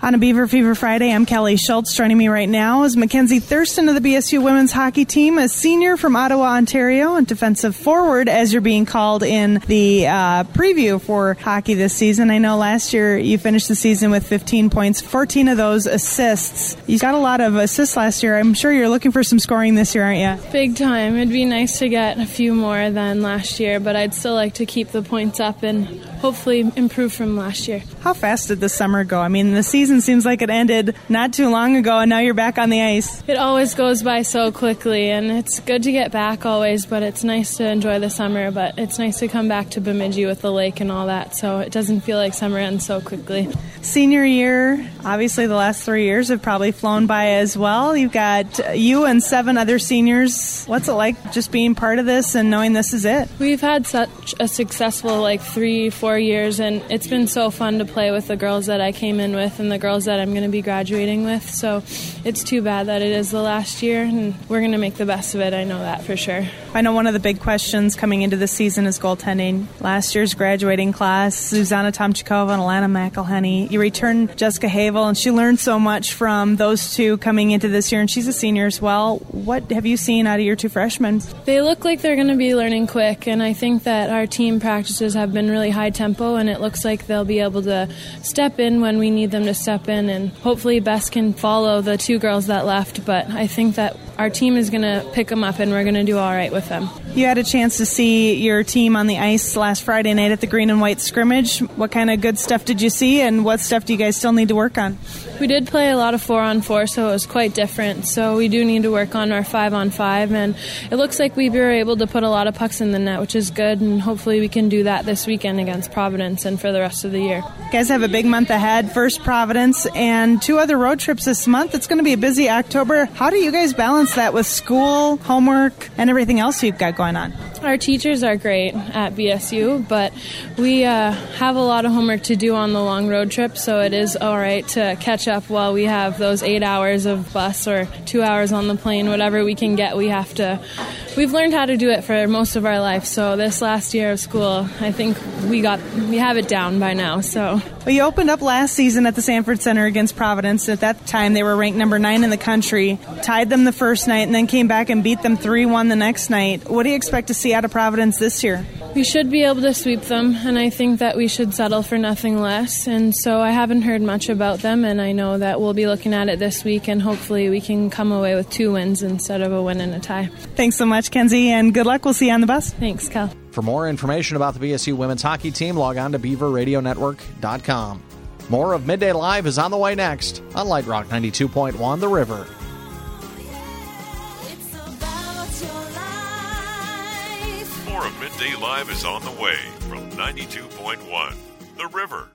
On a Beaver Fever Friday, I'm Kelly Schultz. Joining me right now is Mackenzie Thurston of the BSU women's hockey team, a senior from Ottawa, Ontario, and defensive forward as you're being called in the preview for hockey this season. I know last year you finished the season with 15 points, 14 of those assists. You got a lot of assists last year. I'm sure you're looking for some scoring this year, aren't you? Big time. It'd be nice to get a few more than last year, but I'd still like to keep the points up and hopefully improve from last year. How fast did the summer go? I mean, the season seems like it ended not too long ago, and now you're back on the ice. It always goes by so quickly, and it's good to get back always, but it's nice to enjoy the summer, but it's nice to come back to Bemidji with the lake and all that, so it doesn't feel like summer ends so quickly. Senior year, obviously the last 3 years have probably flown by as well. You've got you and 7 other seniors. What's it like just being part of this and knowing this is it? We've had such a successful 3-4 years, and it's been so fun to play with the girls that I came in with and the girls that I'm going to be graduating with, so it's too bad that it is the last year, and we're going to make the best of it. I know that for sure. I know one of the big questions coming into the season is goaltending. Last year's graduating class, Zuzana Tomchikova and Alana McElhenney. You return Jessica Havel, and she learned so much from those two coming into this year, and she's a senior as well. What have you seen out of your 2 freshmen? They look like they're going to be learning quick, and I think that our team practices have been really high tempo, and it looks like they'll be able to step in when we need them to step in, and hopefully Bess can follow the 2 girls that left, but I think that our team is going to pick them up, and we're going to do all right with them. You had a chance to see your team on the ice last Friday night at the Green and White scrimmage. What kind of good stuff did you see, and what stuff do you guys still need to work on? We did play a lot of 4-on-4, so it was quite different. So we do need to work on our 5-on-5, and it looks like we were able to put a lot of pucks in the net, which is good, and hopefully we can do that this weekend against Providence and for the rest of the year. You guys have a big month ahead. First Providence and 2 other road trips this month. It's going to be a busy October. How do you guys balance that with school, homework, and everything else you've got going on? Our teachers are great at BSU, but we have a lot of homework to do on the long road trip, so it is all right to catch up while we have those 8 hours of bus or 2 hours on the plane. Whatever we can get, we've learned how to do it for most of our life, so this last year of school, I think we have it down by now. So. Well, you opened up last season at the Sanford Center against Providence. At that time, they were ranked number 9 in the country, tied them the first night, and then came back and beat them 3-1 the next night. What do you expect to see out of Providence this year? We should be able to sweep them, and I think that we should settle for nothing less. And so I haven't heard much about them, and I know that we'll be looking at it this week, and hopefully we can come away with 2 wins instead of a win and a tie. Thanks so much, Kenzie, and good luck. We'll see you on the bus. Thanks, Cal. For more information about the BSU women's hockey team, log on to BeaverRadioNetwork.com. More of Midday Live is on the way next on Light Rock 92.1 The River. More of Midday Live is on the way from 92.1 The River.